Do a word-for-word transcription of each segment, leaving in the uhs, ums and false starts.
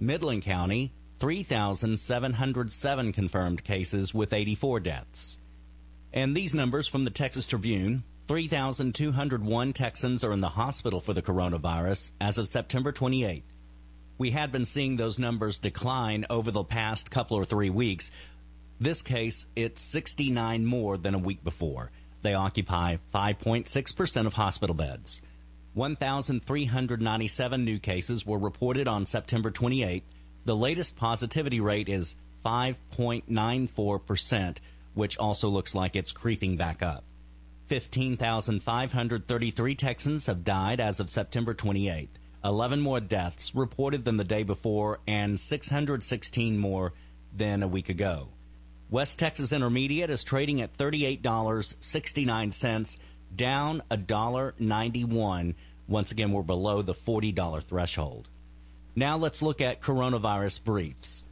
Midland County, three thousand seven hundred seven confirmed cases with eighty-four deaths. And these numbers from the Texas Tribune: three thousand two hundred one Texans are in the hospital for the coronavirus as of September twenty-eighth. We had been seeing those numbers decline over the past couple or three weeks. This case, it's sixty-nine more than a week before. They occupy five point six percent of hospital beds. one thousand three hundred ninety-seven new cases were reported on September twenty-eighth. The latest positivity rate is five point nine four percent, which also looks like it's creeping back up. fifteen thousand five hundred thirty-three Texans have died as of September twenty-eighth. eleven more deaths reported than the day before and six hundred sixteen more than a week ago. West Texas Intermediate is trading at thirty-eight dollars and sixty-nine cents, down one dollar and ninety-one cents. Once again, we're below the forty dollars threshold. Now let's look at coronavirus briefs.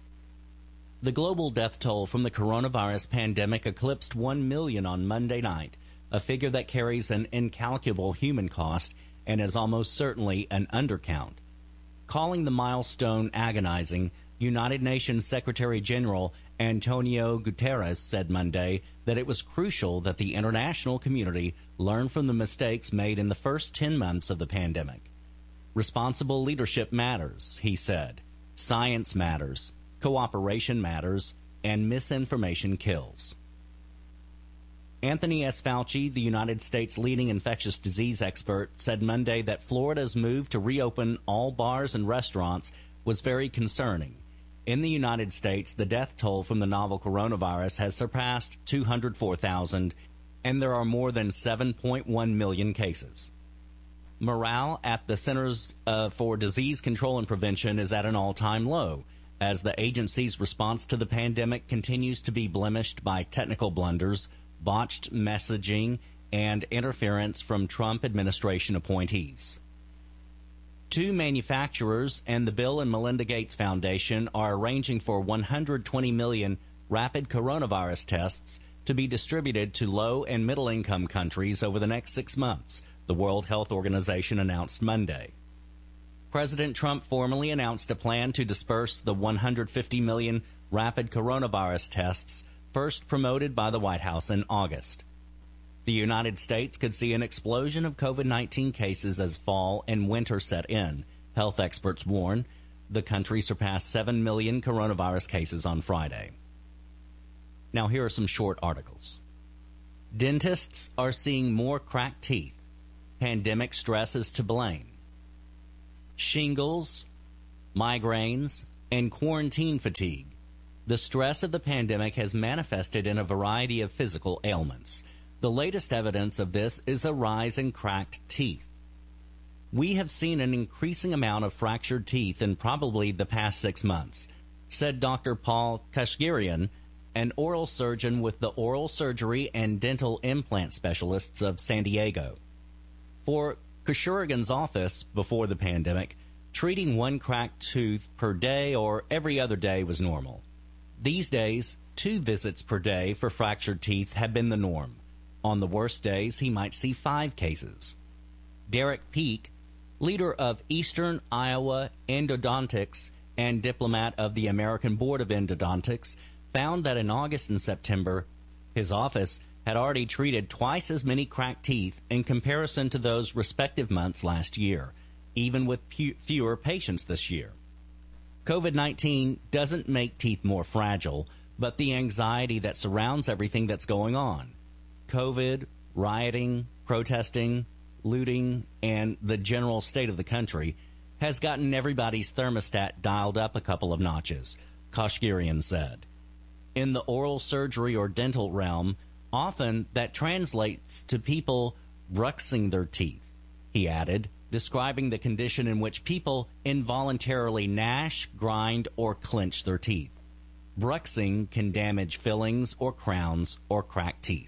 The global death toll from the coronavirus pandemic eclipsed one million on Monday night, a figure that carries an incalculable human cost and is almost certainly an undercount. Calling the milestone agonizing, United Nations Secretary General Antonio Guterres said Monday that it was crucial that the international community learn from the mistakes made in the first ten months of the pandemic. Responsible leadership matters, he said. Science matters, cooperation matters, and misinformation kills. Anthony S. Fauci, the United States' leading infectious disease expert, said Monday that Florida's move to reopen all bars and restaurants was very concerning. In the United States, the death toll from the novel coronavirus has surpassed two hundred four thousand, and there are more than seven point one million cases. Morale at the Centers uh, for Disease Control and Prevention is at an all-time low, as the agency's response to the pandemic continues to be blemished by technical blunders, botched messaging, and interference from Trump administration appointees. Two manufacturers and the Bill and Melinda Gates Foundation are arranging for one hundred twenty million rapid coronavirus tests to be distributed to low- and middle-income countries over the next six months, the World Health Organization announced Monday. President Trump formally announced a plan to disperse the one hundred fifty million rapid coronavirus tests first promoted by the White House in August. The United States could see an explosion of COVID nineteen cases as fall and winter set in. Health experts warn the country surpassed seven million coronavirus cases on Friday. Now here are some short articles. Dentists are seeing more cracked teeth. Pandemic stress is to blame. Shingles, migraines, and quarantine fatigue. The stress of the pandemic has manifested in a variety of physical ailments. The latest evidence of this is a rise in cracked teeth. We have seen an increasing amount of fractured teeth in probably the past six months, said Doctor Paul Kashgarian, an oral surgeon with the Oral Surgery and Dental Implant Specialists of San Diego. For Kashgarian's office before the pandemic, treating one cracked tooth per day or every other day was normal. These days, two visits per day for fractured teeth have been the norm. On the worst days, he might see five cases. Derek Peake, leader of Eastern Iowa Endodontics and diplomat of the American Board of Endodontics, found that in August and September, his office had already treated twice as many cracked teeth in comparison to those respective months last year, even with pu- fewer patients this year. COVID nineteen doesn't make teeth more fragile, but the anxiety that surrounds everything that's going on. COVID, rioting, protesting, looting, and the general state of the country has gotten everybody's thermostat dialed up a couple of notches, Kashgarian said. In the oral surgery or dental realm, often that translates to people bruxing their teeth, he added, describing the condition in which people involuntarily gnash, grind, or clench their teeth. Bruxing can damage fillings or crowns or crack teeth.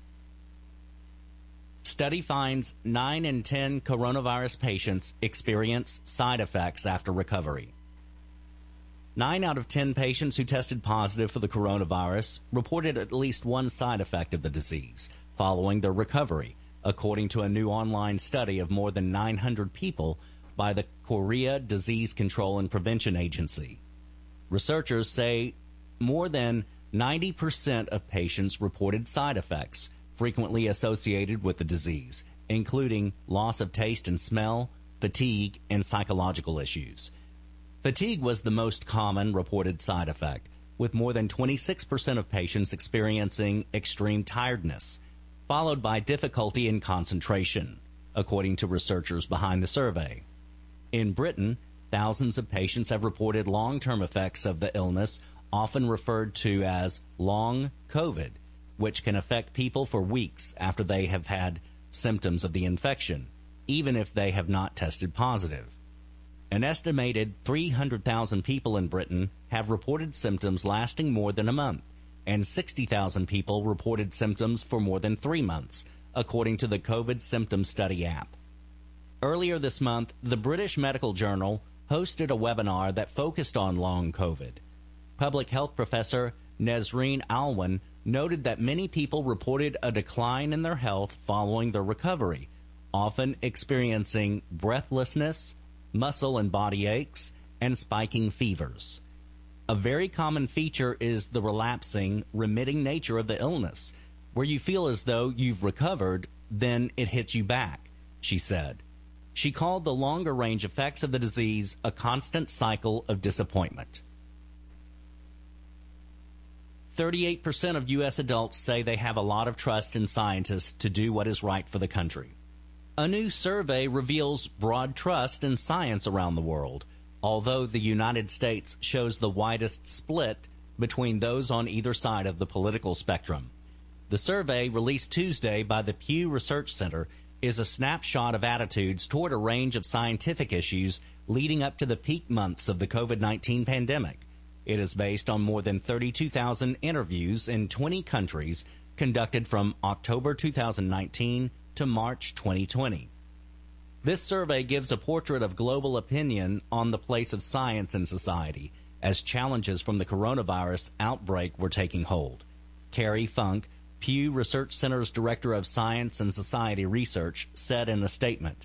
Study finds nine in ten coronavirus patients experience side effects after recovery. nine out of ten patients who tested positive for the coronavirus reported at least one side effect of the disease following their recovery, according to a new online study of more than nine hundred people tracked by the Korea Disease Control and Prevention Agency. Researchers say more than ninety percent of patients reported side effects frequently associated with the disease, including loss of taste and smell, fatigue, and psychological issues. Fatigue was the most common reported side effect, with more than twenty-six percent of patients experiencing extreme tiredness, followed by difficulty in concentration, according to researchers behind the survey. In Britain, thousands of patients have reported long-term effects of the illness, often referred to as long COVID, which can affect people for weeks after they have had symptoms of the infection, even if they have not tested positive. An estimated three hundred thousand people in Britain have reported symptoms lasting more than a month, and sixty thousand people reported symptoms for more than three months, according to the COVID Symptom Study app. Earlier this month, the British Medical Journal hosted a webinar that focused on long COVID. Public health professor Nesreen Alwan noted that many people reported a decline in their health following their recovery, often experiencing breathlessness, muscle and body aches, and spiking fevers. A very common feature is the relapsing, remitting nature of the illness, where you feel as though you've recovered, then it hits you back, she said. She called the longer range effects of the disease a constant cycle of disappointment. thirty-eight percent of U S adults say they have a lot of trust in scientists to do what is right for the country. A new survey reveals broad trust in science around the world, although the United States shows the widest split between those on either side of the political spectrum. The survey, released Tuesday by the Pew Research Center, is a snapshot of attitudes toward a range of scientific issues leading up to the peak months of the COVID nineteen pandemic. It is based on more than thirty-two thousand interviews in twenty countries conducted from October two thousand nineteen to March twenty twenty. This survey gives a portrait of global opinion on the place of science in society as challenges from the coronavirus outbreak were taking hold. Carrie Funk, Pew Research Center's Director of Science and Society Research, said in a statement,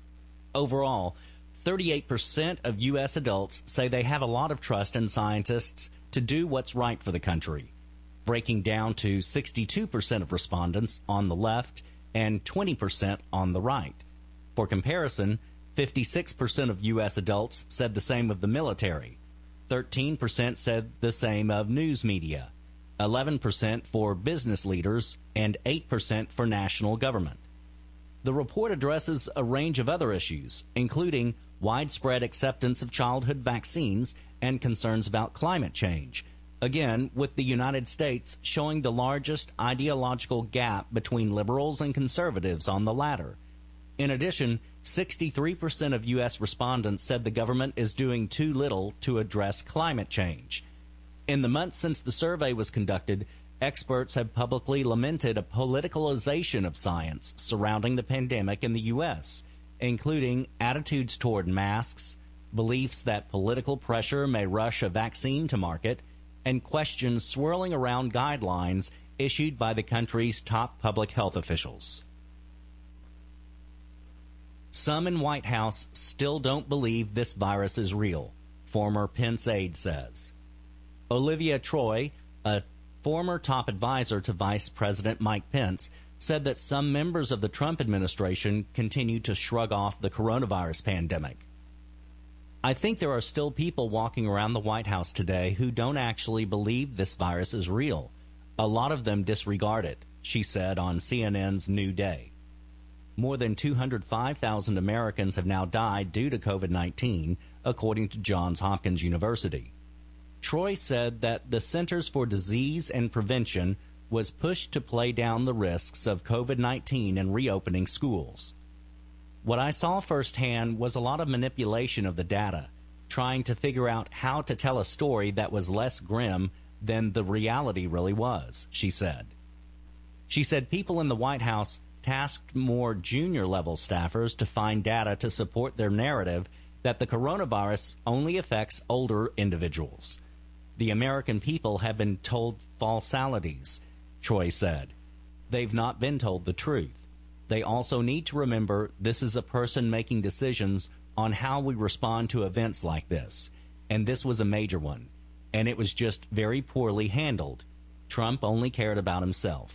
"Overall, thirty-eight percent of U S adults say they have a lot of trust in scientists to do what's right for the country, breaking down to sixty-two percent of respondents on the left and twenty percent on the right. For comparison, fifty-six percent of U S adults said the same of the military, thirteen percent said the same of news media, eleven percent for business leaders, and eight percent for national government." The report addresses a range of other issues, including widespread acceptance of childhood vaccines and concerns about climate change, again with the United States showing the largest ideological gap between liberals and conservatives on the latter. In addition, sixty-three percent of U S respondents said the government is doing too little to address climate change. In the months since the survey was conducted, experts have publicly lamented a politicalization of science surrounding the pandemic in the U S, including attitudes toward masks, beliefs that political pressure may rush a vaccine to market, and questions swirling around guidelines issued by the country's top public health officials. Some in White House still don't believe this virus is real, former Pence aide says. Olivia Troy, a former top advisor to Vice President Mike Pence, said that some members of the Trump administration continue to shrug off the coronavirus pandemic. "I think there are still people walking around the White House today who don't actually believe this virus is real. A lot of them disregard it," she said on C N N's New Day. More than two hundred five thousand Americans have now died due to COVID nineteen, according to Johns Hopkins University. Troy said that the Centers for Disease and Prevention was pushed to play down the risks of COVID nineteen and reopening schools. "What I saw firsthand was a lot of manipulation of the data, trying to figure out how to tell a story that was less grim than the reality really was," she said. She said people in the White House tasked more junior-level staffers to find data to support their narrative that the coronavirus only affects older individuals. "The American people have been told falsalities," Troy said. "They've not been told the truth. They also need to remember this is a person making decisions on how we respond to events like this, and this was a major one, and it was just very poorly handled. Trump only cared about himself.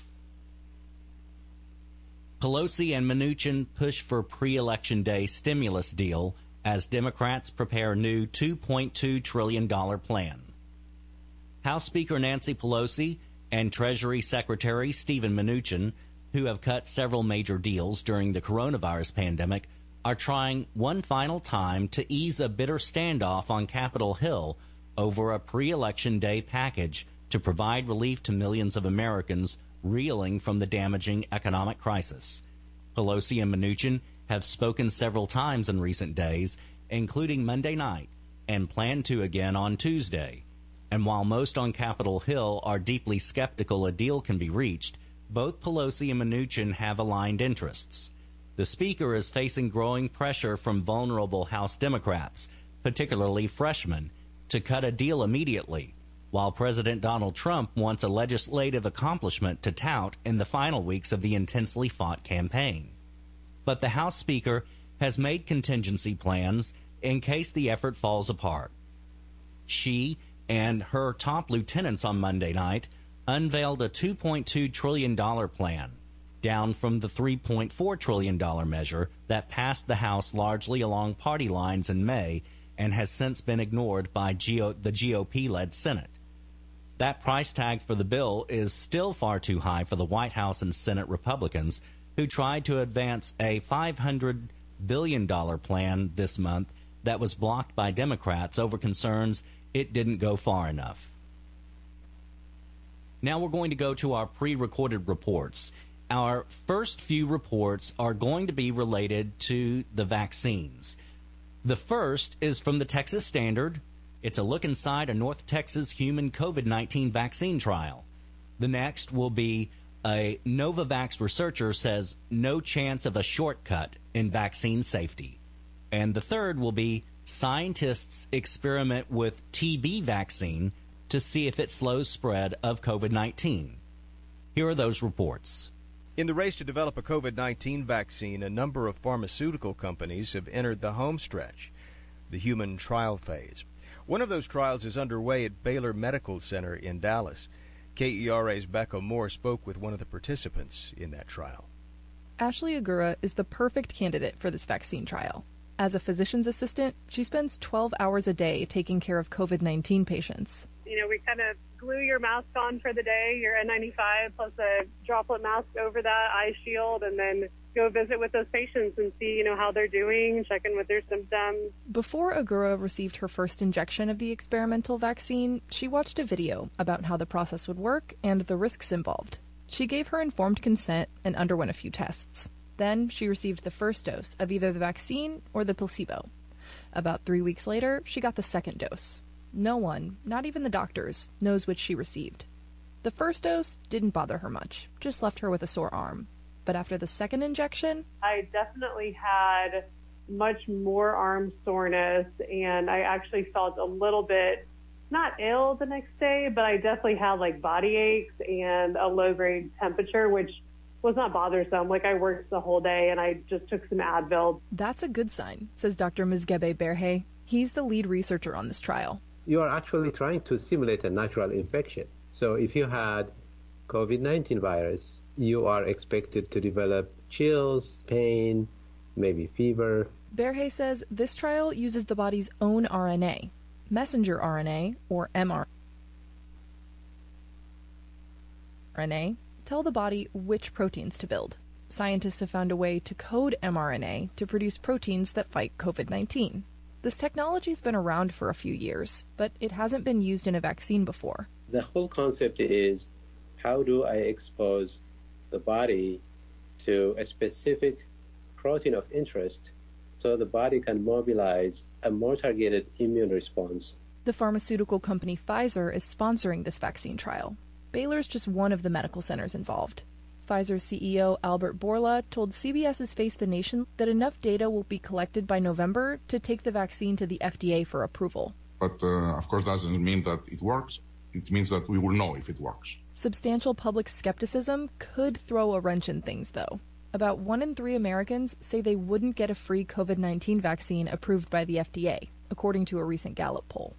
Pelosi and Mnuchin push for pre-election day stimulus deal as Democrats prepare new two point two trillion dollars plan. House Speaker Nancy Pelosi and Treasury Secretary Steven Mnuchin, who have cut several major deals during the coronavirus pandemic, are trying one final time to ease a bitter standoff on Capitol Hill over a pre-election day package to provide relief to millions of Americans reeling from the damaging economic crisis. Pelosi and Mnuchin have spoken several times in recent days, including Monday night, and plan to again on Tuesday. And while most on Capitol Hill are deeply skeptical a deal can be reached, both Pelosi and Mnuchin have aligned interests. The Speaker is facing growing pressure from vulnerable House Democrats, particularly freshmen, to cut a deal immediately, while President Donald Trump wants a legislative accomplishment to tout in the final weeks of the intensely fought campaign. But the House Speaker has made contingency plans in case the effort falls apart. She and her top lieutenants on Monday night unveiled a two point two trillion dollars plan, down from the three point four trillion dollars measure that passed the House largely along party lines in May and has since been ignored by G O- the G O P-led Senate. That price tag for the bill is still far too high for the White House and Senate Republicans, who tried to advance a five hundred billion dollars plan this month that was blocked by Democrats over concerns it didn't go far enough. Now we're going to go to our pre-recorded reports. Our first few reports are going to be related to the vaccines. The first is from the Texas Standard. It's a look inside a North Texas human COVID nineteen vaccine trial. The next will be a Novavax researcher says no chance of a shortcut in vaccine safety. And the third will be scientists experiment with T B vaccine to see if it slows spread of COVID nineteen. Here are those reports. In the race to develop a COVID nineteen vaccine, a number of pharmaceutical companies have entered the home stretch, the human trial phase. One of those trials is underway at Baylor Medical Center in Dallas. K E R A's Becca Moore spoke with one of the participants in that trial. Ashley Agura is the perfect candidate for this vaccine trial. As a physician's assistant, she spends twelve hours a day taking care of COVID nineteen patients. You know, we kind of glue your mask on for the day, your N ninety-five plus a droplet mask over that, eye shield, and then go visit with those patients and see, you know, how they're doing, check in with their symptoms. Before Agura received her first injection of the experimental vaccine, she watched a video about how the process would work and the risks involved. She gave her informed consent and underwent a few tests. Then she received the first dose of either the vaccine or the placebo. About three weeks later, she got the second dose. No one, not even the doctors, knows which she received. The first dose didn't bother her much, just left her with a sore arm. But after the second injection, I definitely had much more arm soreness, and I actually felt a little bit, not ill the next day, but I definitely had like body aches and a low-grade temperature, which was not bothersome. Like I worked the whole day, and I just took some Advil. That's a good sign, says Doctor Mizgebe Berhe. He's the lead researcher on this trial. You are actually trying to simulate a natural infection. So if you had COVID nineteen virus, you are expected to develop chills, pain, maybe fever. Berhe says this trial uses the body's own R N A, messenger R N A, or m R N A, tell the body which proteins to build. Scientists have found a way to code mRNA to produce proteins that fight COVID nineteen. This technology's been around for a few years, but it hasn't been used in a vaccine before. The whole concept is, how do I expose the body to a specific protein of interest so the body can mobilize a more targeted immune response? The pharmaceutical company Pfizer is sponsoring this vaccine trial. Baylor's just one of the medical centers involved. Pfizer's C E O Albert Bourla told CBS's Face the Nation that enough data will be collected by November to take the vaccine to the F D A for approval. But, uh, of course, doesn't mean that it works. It means that we will know if it works. Substantial public skepticism could throw a wrench in things, though. About one in three Americans say they wouldn't get a free COVID nineteen vaccine approved by the F D A, according to a recent Gallup poll.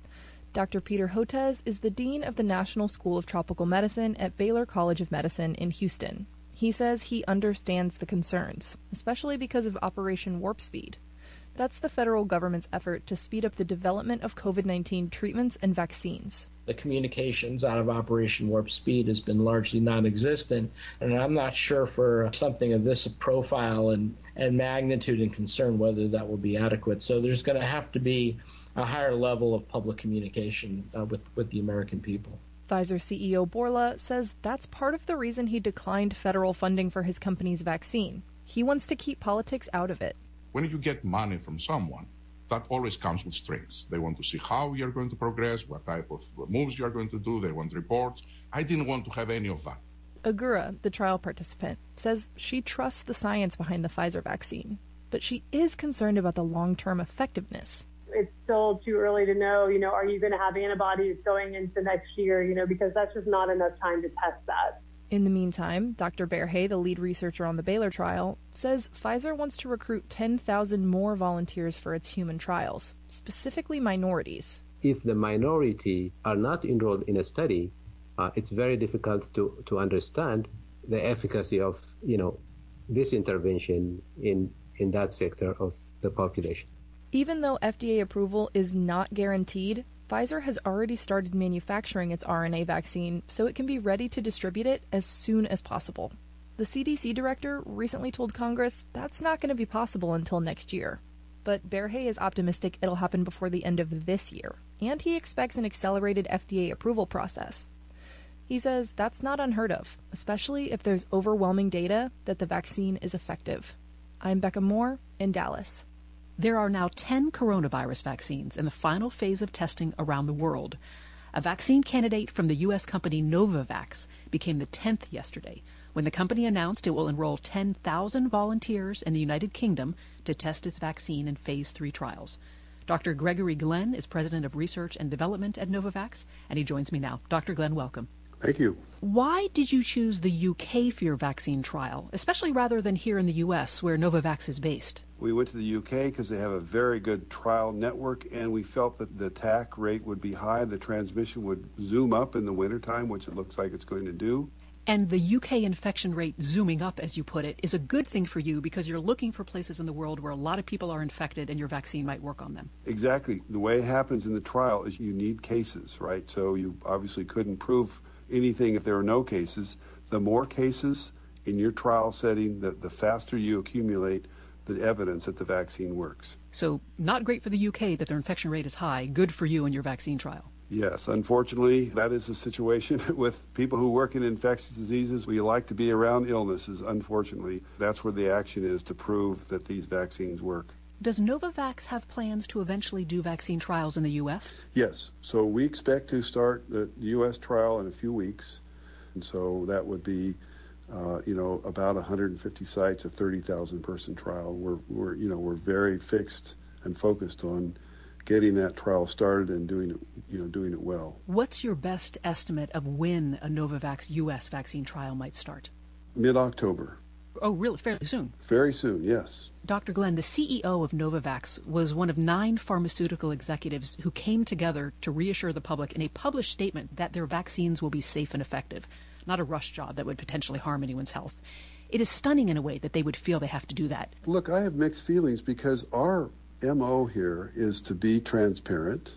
Doctor Peter Hotez is the dean of the National School of Tropical Medicine at Baylor College of Medicine in Houston. He says he understands the concerns, especially because of Operation Warp Speed. That's the federal government's effort to speed up the development of COVID nineteen treatments and vaccines. The communications out of Operation Warp Speed has been largely non-existent, and I'm not sure for something of this profile and, and magnitude and concern whether that will be adequate. So there's going to have to be a higher level of public communication uh, with, with the American people. Pfizer C E O Bourla says that's part of the reason he declined federal funding for his company's vaccine. He wants to keep politics out of it. When you get money from someone, that always comes with strings. They want to see how you're going to progress, what type of moves you're going to do. They want reports. I didn't want to have any of that. Agura, the trial participant, says she trusts the science behind the Pfizer vaccine, but she is concerned about the long-term effectiveness. It's still too early to know, you know, are you going to have antibodies going into next year, you know, because that's just not enough time to test that. In the meantime, Doctor Berhe, the lead researcher on the Baylor trial, says Pfizer wants to recruit ten thousand more volunteers for its human trials, specifically minorities. If the minority are not enrolled in a study, uh, it's very difficult to, to understand the efficacy of, you know, this intervention in, in that sector of the population. Even though F D A approval is not guaranteed, Pfizer has already started manufacturing its R N A vaccine so it can be ready to distribute it as soon as possible. The C D C director recently told Congress that's not going to be possible until next year. But Berhe is optimistic it'll happen before the end of this year, and he expects an accelerated F D A approval process. He says that's not unheard of, especially if there's overwhelming data that the vaccine is effective. I'm Becca Moore in Dallas. There are now ten coronavirus vaccines in the final phase of testing around the world. A vaccine candidate from the U S company Novavax became the tenth yesterday, when the company announced it will enroll ten thousand volunteers in the United Kingdom to test its vaccine in phase three trials. Doctor Gregory Glenn is president of research and development at Novavax, and he joins me now. Doctor Glenn, welcome. Thank you. Why did you choose the U K for your vaccine trial, especially rather than here in the U S, where Novavax is based? We went to the U K because they have a very good trial network, and we felt that the attack rate would be high. The transmission would zoom up in the wintertime, which it looks like it's going to do. And the U K infection rate zooming up, as you put it, is a good thing for you because you're looking for places in the world where a lot of people are infected and your vaccine might work on them. Exactly. The way it happens in the trial is you need cases, right? So you obviously couldn't prove anything if there were no cases. The more cases in your trial setting, the, the faster you accumulate the evidence that the vaccine works. So not great for the U K that their infection rate is high, good for you in your vaccine trial. Yes, unfortunately, that is the situation with people who work in infectious diseases. We like to be around illnesses. Unfortunately, that's where the action is to prove that these vaccines work. Does Novavax have plans to eventually do vaccine trials in the U S? Yes. So we expect to start the U S trial in a few weeks. And so that would be, uh, you know, about one hundred fifty sites, a thirty thousand person trial. We're, we're, you know, we're very fixed and focused on getting that trial started and doing it, you know, doing it well. What's your best estimate of when a Novavax U S vaccine trial might start? Mid-October. Oh, really? Fairly soon? Very soon, yes. Doctor Glenn, the C E O of Novavax was one of nine pharmaceutical executives who came together to reassure the public in a published statement that their vaccines will be safe and effective, not a rush job that would potentially harm anyone's health. It is stunning in a way that they would feel they have to do that. Look, I have mixed feelings because our M O here is to be transparent.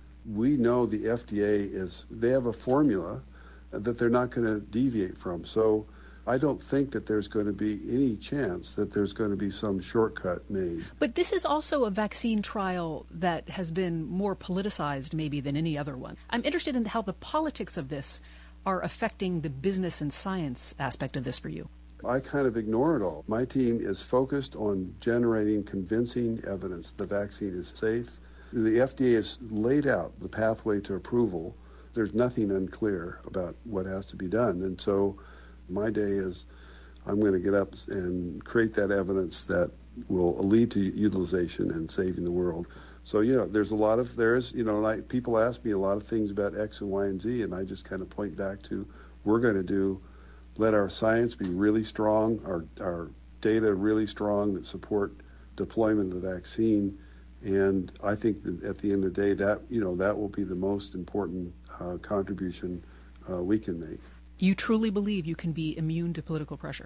We know the F D A is, they have a formula that they're not going to deviate from. So I don't think that there's going to be any chance that there's going to be some shortcut made. But this is also a vaccine trial that has been more politicized maybe than any other one. I'm interested in how the politics of this are affecting the business and science aspect of this for you. I kind of ignore it all. My team is focused on generating convincing evidence the vaccine is safe. The F D A has laid out the pathway to approval. There's nothing unclear about what has to be done. And so my day is I'm going to get up and create that evidence that will lead to utilization and saving the world. So, you know, there's a lot of, there's, you know, like people ask me a lot of things about X and Y and Z, and I just kind of point back to we're going to do let our science be really strong, our, our data really strong that support deployment of the vaccine. And I think that at the end of the day, that, you know, that will be the most important uh, contribution uh, we can make. You truly believe you can be immune to political pressure?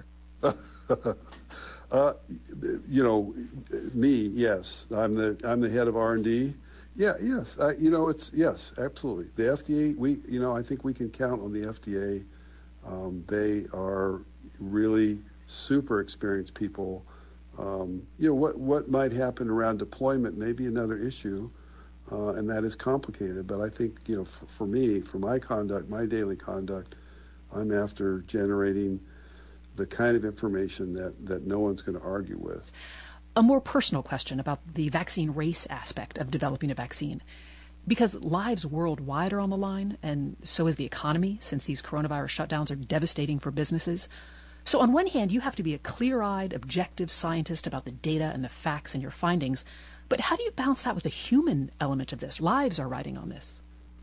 uh, you know, me, yes. I'm the I'm the head of R and D. Yeah, yes. Uh, you know, it's yes, absolutely. The F D A, we, you know, I think we can count on the F D A. Um, they are really super experienced people. Um, you know, what what might happen around deployment may be another issue, uh, and that is complicated. But I think, you know, for, for me, for my conduct, my daily conduct, I'm after generating the kind of information that, that no one's going to argue with. A more personal question about the vaccine race aspect of developing a vaccine. Because lives worldwide are on the line, and so is the economy, since these coronavirus shutdowns are devastating for businesses. So on one hand, you have to be a clear-eyed, objective scientist about the data and the facts and your findings. But how do you balance that with the human element of this? Lives are riding on this.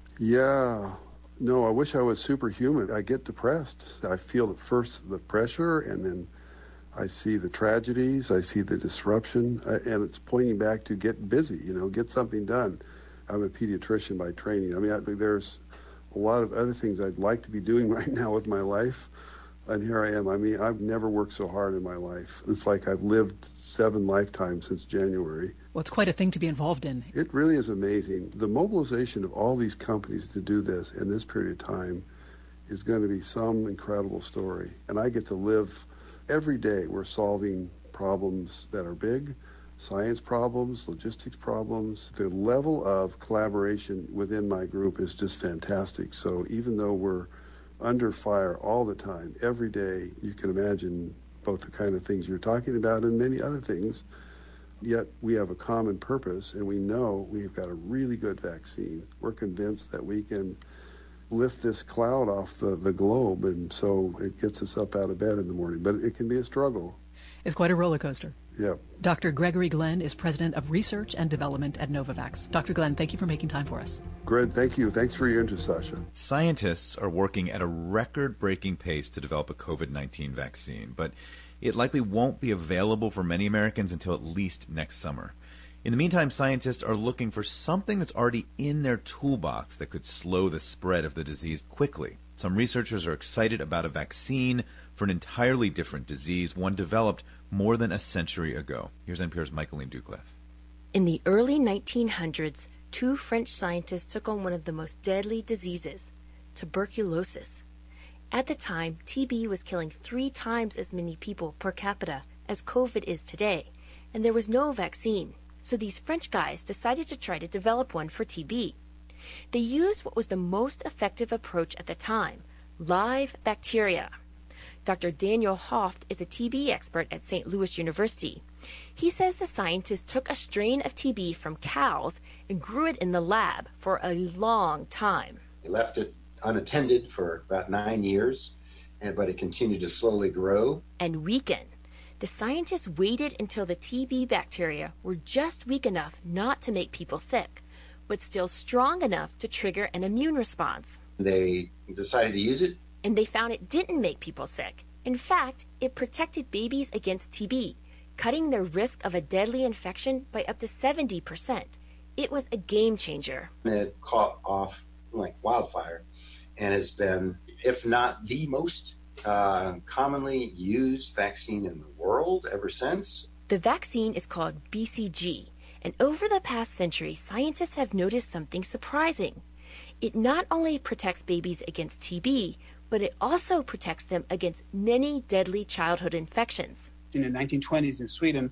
Yeah. No, I wish I was superhuman. I get depressed. I feel at first the pressure, and then I see the tragedies, I see the disruption, and it's pointing back to get busy, you know, get something done. I'm a pediatrician by training. I mean, I, there's a lot of other things I'd like to be doing right now with my life, and here I am. I mean, I've never worked so hard in my life. It's like I've lived seven lifetimes since January. Well, it's quite a thing to be involved in. It really is amazing. The mobilization of all these companies to do this in this period of time is going to be some incredible story. And I get to live every day. We're solving problems that are big, science problems, logistics problems. The level of collaboration within my group is just fantastic. So even though we're under fire all the time, every day, you can imagine both the kind of things you're talking about and many other things. Yet we have a common purpose, and we know we've got a really good vaccine. We're convinced that we can lift this cloud off the, the globe, and so it gets us up out of bed in the morning. But it can be a struggle. It's quite a roller coaster. Yeah. Doctor Gregory Glenn is President of Research and Development at Novavax. Doctor Glenn, thank you for making time for us. Greg, thank you. Thanks for your interest, Sasha. Scientists are working at a record-breaking pace to develop a COVID nineteen vaccine, but it likely won't be available for many Americans until at least next summer. In the meantime, scientists are looking for something that's already in their toolbox that could slow the spread of the disease quickly. Some researchers are excited about a vaccine for an entirely different disease, one developed more than a century ago. Here's N P R's Michaeline Doucleff. In the early nineteen hundreds, two French scientists took on one of the most deadly diseases, tuberculosis. At the time, T B was killing three times as many people per capita as COVID is today, and there was no vaccine. So these French guys decided to try to develop one for T B. They used what was the most effective approach at the time, live bacteria. Doctor Daniel Hoft is a T B expert at Saint Louis University. He says the scientists took a strain of T B from cows and grew it in the lab for a long time. They left it unattended for about nine years, and, but it continued to slowly grow and weaken. The scientists waited until the T B bacteria were just weak enough not to make people sick, but still strong enough to trigger an immune response. They decided to use it, and they found it didn't make people sick. In fact, it protected babies against T B, cutting their risk of a deadly infection by up to seventy percent. It was a game changer. It caught off like wildfire and has been, if not the most uh, commonly used vaccine in the world ever since. The vaccine is called B C G, and over the past century, scientists have noticed something surprising. It not only protects babies against T B, but it also protects them against many deadly childhood infections. In the nineteen twenties in Sweden,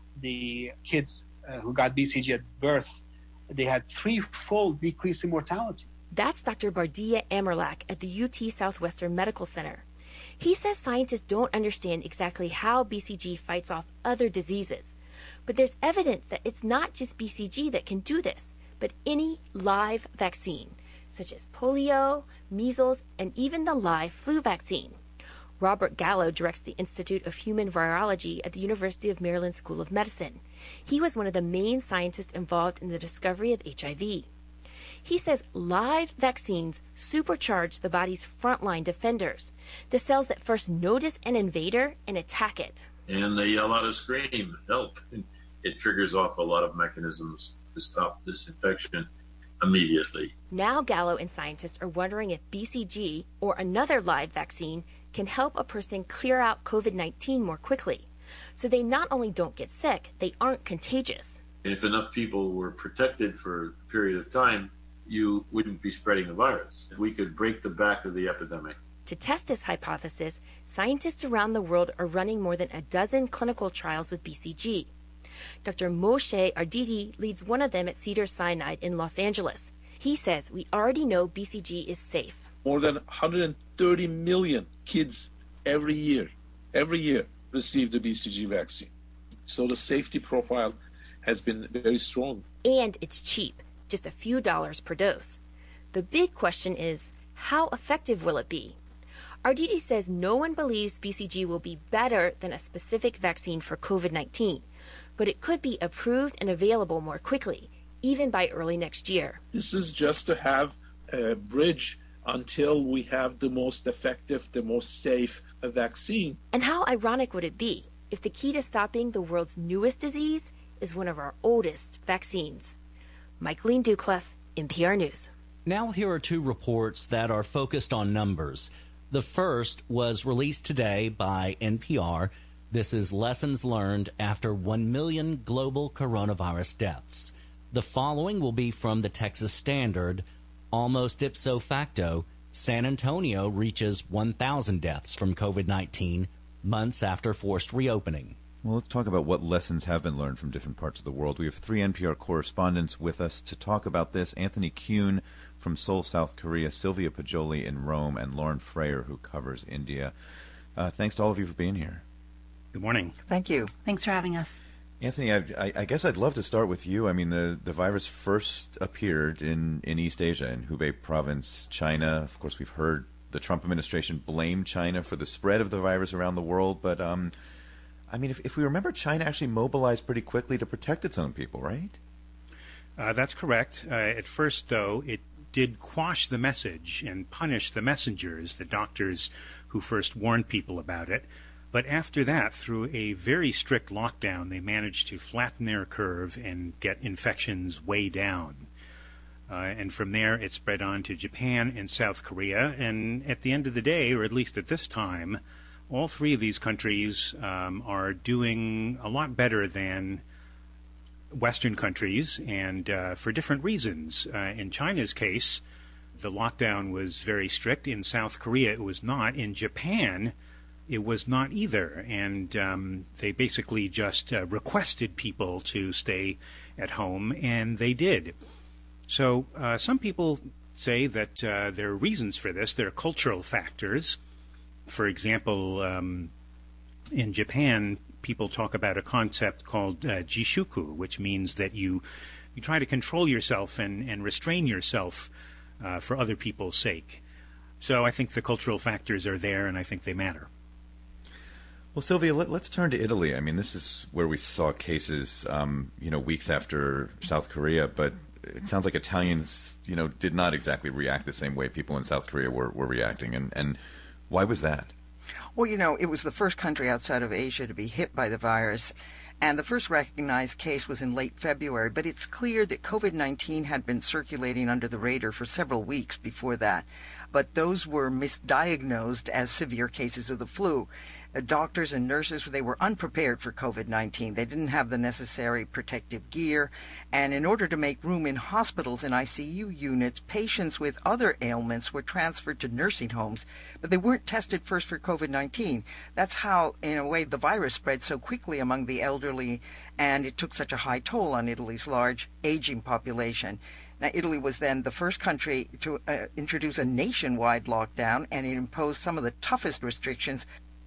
the kids uh, who got B C G at birth, they had threefold decrease in mortality. That's Doctor Bardia Amerlak at the U T Southwestern Medical Center. He says scientists don't understand exactly how B C G fights off other diseases, but there's evidence that it's not just B C G that can do this, but any live vaccine, such as polio, measles, and even the live flu vaccine. Robert Gallo directs the Institute of Human Virology at the University of Maryland School of Medicine. He was one of the main scientists involved in the discovery of H I V. He says live vaccines supercharge the body's frontline defenders, the cells that first notice an invader and attack it. And they yell out a scream, help. It triggers off a lot of mechanisms to stop this infection immediately. Now Gallo and scientists are wondering if B C G or another live vaccine can help a person clear out COVID nineteen more quickly, so they not only don't get sick, they aren't contagious. And if enough people were protected for a period of time, you wouldn't be spreading the virus. If we could break the back of the epidemic. To test this hypothesis, scientists around the world are running more than a dozen clinical trials with B C G. Doctor Moshe Arditi leads one of them at Cedars-Sinai in Los Angeles. He says we already know B C G is safe. More than one hundred thirty million kids every year, every year receive the B C G vaccine. So the safety profile has been very strong. And it's cheap, just a few dollars per dose. The big question is, how effective will it be? Arditi says no one believes B C G will be better than a specific vaccine for COVID nineteen, but it could be approved and available more quickly, even by early next year. This is just to have a bridge until we have the most effective, the most safe vaccine. And how ironic would it be if the key to stopping the world's newest disease is one of our oldest vaccines? Michaeline Ducliffe, N P R News. Now here are two reports that are focused on numbers. The first was released today by N P R. This is lessons learned after one million global coronavirus deaths. The following will be from the Texas Standard. Almost ipso facto, San Antonio reaches one thousand deaths from COVID nineteen months after forced reopening. Well, let's talk about what lessons have been learned from different parts of the world. We have three N P R correspondents with us to talk about this. Anthony Kuhn from Seoul, South Korea, Sylvia Poggioli in Rome, and Lauren Frayer, who covers India. Uh, thanks to all of you for being here. Good morning. Thank you. Thanks for having us. Anthony, I, I, I guess I'd love to start with you. I mean, the, the virus first appeared in, in East Asia, in Hubei province, China. Of course, we've heard the Trump administration blame China for the spread of the virus around the world. But, um, I mean, if, if we remember, China actually mobilized pretty quickly to protect its own people, right? Uh, that's correct. Uh, at first, though, it did quash the message and punish the messengers, the doctors who first warned people about it. But after that, through a very strict lockdown, they managed to flatten their curve and get infections way down. Uh, and from there, it spread on to Japan and South Korea. And at the end of the day, or at least at this time, all three of these countries um, are doing a lot better than Western countries, and uh, for different reasons. Uh, in China's case, the lockdown was very strict. In South Korea, it was not. In Japan, it was not either. And um, they basically just uh, requested people to stay at home, and they did. So uh, some people say that uh, there are reasons for this. There are cultural factors. For example, um, in Japan, people talk about a concept called uh, jishuku, which means that you you try to control yourself and, and restrain yourself uh, for other people's sake. So I think the cultural factors are there, and I think they matter. Well, Sylvia, let, let's turn to Italy. I mean, this is where we saw cases, um, you know, weeks after South Korea, but it sounds like Italians, you know, did not exactly react the same way people in South Korea were, were reacting. And, and why was that? Well, you know, it was the first country outside of Asia to be hit by the virus, and the first recognized case was in late February, but it's clear that COVID nineteen had been circulating under the radar for several weeks before that, but those were misdiagnosed as severe cases of the flu. The doctors and nurses, they were unprepared for COVID nineteen. They didn't have the necessary protective gear. And in order to make room in hospitals and I C U units, patients with other ailments were transferred to nursing homes, but they weren't tested first for COVID nineteen. That's how, in a way, the virus spread so quickly among the elderly, and it took such a high toll on Italy's large aging population. Now, Italy was then the first country to uh, introduce a nationwide lockdown, and it imposed some of the toughest restrictions.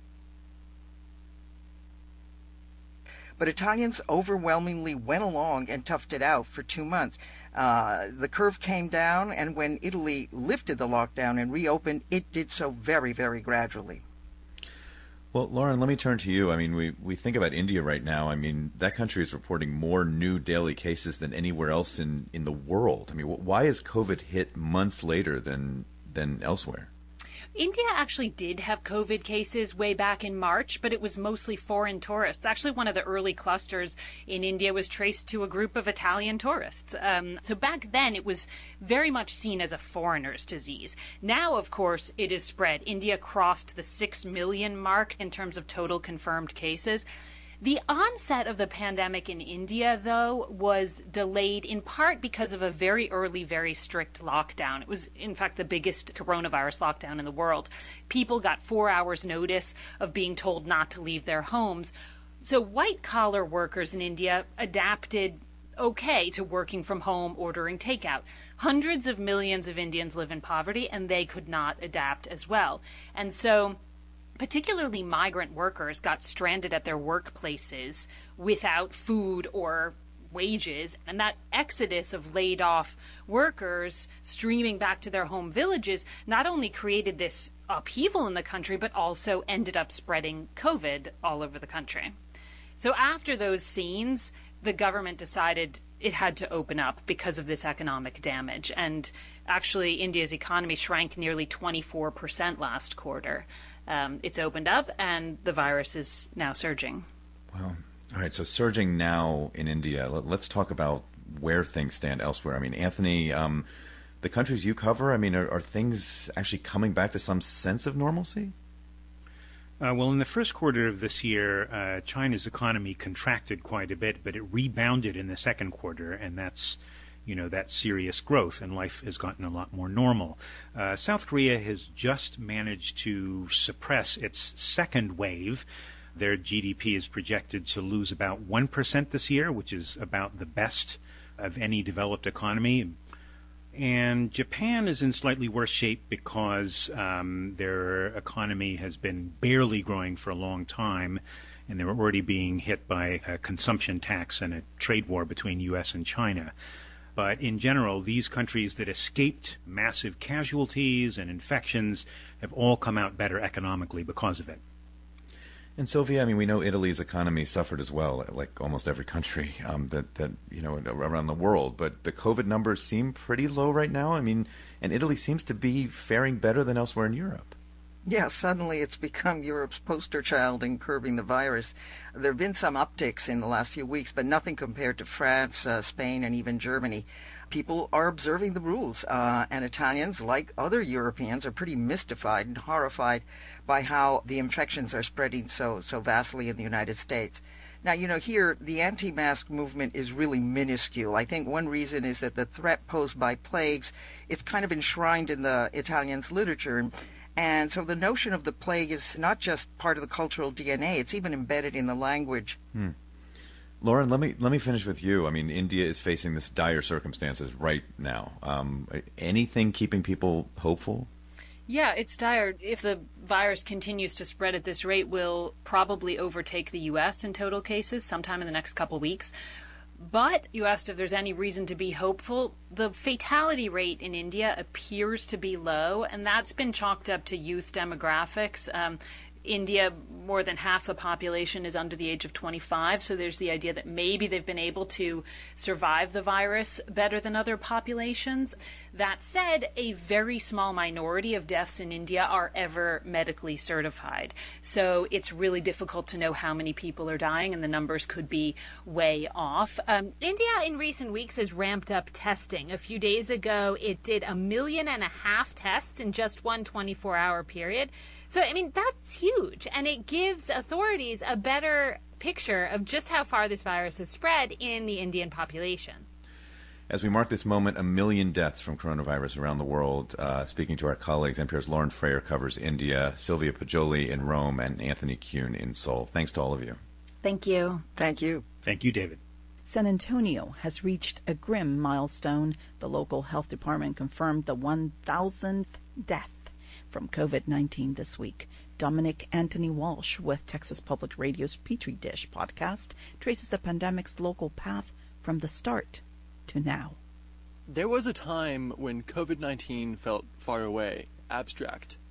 But Italians overwhelmingly went along and toughed it out for two months. Uh, the curve came down, and when Italy lifted the lockdown and reopened, it did so very, very gradually. Well, Lauren, let me turn to you. I mean, we, we think about India right now. I mean, that country is reporting more new daily cases than anywhere else in, in the world. I mean, why is COVID hit months later than than elsewhere? India actually did have COVID cases way back in March, but it was mostly foreign tourists. Actually, one of the early clusters in India was traced to a group of Italian tourists. Um, so back then, it was very much seen as a foreigner's disease. Now, of course, it is spread. India crossed the six million mark in terms of total confirmed cases. The onset of the pandemic in India, though, was delayed in part because of a very early, very strict lockdown. It was, in fact, the biggest coronavirus lockdown in the world. People got four hours notice of being told not to leave their homes. So white-collar workers in India adapted okay to working from home, ordering takeout. Hundreds of millions of Indians live in poverty, and they could not adapt as well. And so particularly migrant workers got stranded at their workplaces without food or wages, and that exodus of laid off workers streaming back to their home villages not only created this upheaval in the country, but also ended up spreading COVID all over the country. So after those scenes, the government decided it had to open up because of this economic damage. And actually, India's economy shrank nearly twenty-four percent last quarter. Um, it's opened up, and the virus is now surging. Wow. All right, so surging now in India. Let's talk about where things stand elsewhere. I mean, Anthony, um, the countries you cover, I mean, are, are things actually coming back to some sense of normalcy? Uh, well, in the first quarter of this year, uh, China's economy contracted quite a bit, but it rebounded in the second quarter, and that's you know, that serious growth, and life has gotten a lot more normal. Uh, South Korea has just managed to suppress its second wave. Their G D P is projected to lose about one percent this year, which is about the best of any developed economy. And Japan is in slightly worse shape because um, their economy has been barely growing for a long time, and they're already being hit by a consumption tax and a trade war between U S and China. But in general, these countries that escaped massive casualties and infections have all come out better economically because of it. And Sylvia, I mean, we know Italy's economy suffered as well, like almost every country um, that, that, you know, around the world. But the COVID numbers seem pretty low right now. I mean, and Italy seems to be faring better than elsewhere in Europe. Yeah, suddenly it's become Europe's poster child in curbing the virus. There have been some upticks in the last few weeks, but nothing compared to France, uh, Spain, and even Germany. People are observing the rules, uh, and Italians, like other Europeans, are pretty mystified and horrified by how the infections are spreading so, so vastly in the United States. Now, you know, here, the anti-mask movement is really minuscule. I think one reason is that the threat posed by plagues is kind of enshrined in the Italians' literature. And so the notion of the plague is not just part of the cultural D N A, it's even embedded in the language. Hmm. Lauren, let me let me finish with you. I mean, India is facing this dire circumstances right now. Um, anything keeping people hopeful? Yeah, it's dire. If the virus continues to spread at this rate, we'll probably overtake the U S in total cases sometime in the next couple weeks. But you asked if there's any reason to be hopeful. The fatality rate in India appears to be low, and that's been chalked up to youth demographics. Um, India, more than half the population is under the age of twenty-five, so there's the idea that maybe they've been able to survive the virus better than other populations. That said, a very small minority of deaths in India are ever medically certified. So it's really difficult to know how many people are dying, and the numbers could be way off. Um, India in recent weeks has ramped up testing. A few days ago, it did a million and a half tests in just one twenty-four hour period. So, I mean, that's huge, and it gives authorities a better picture of just how far this virus has spread in the Indian population. As we mark this moment, a million deaths from coronavirus around the world. Uh, speaking to our colleagues, N P R's Lauren Frayer covers India, Sylvia Poggioli in Rome, and Anthony Kuhn in Seoul. Thanks to all of you. Thank you. Thank you. Thank you, David. San Antonio has reached a grim milestone. The local health department confirmed the one thousandth death from COVID nineteen this week. Dominic Anthony Walsh with Texas Public Radio's Petri Dish podcast traces the pandemic's local path from the start to now. There was a time when COVID nineteen felt far away, abstract.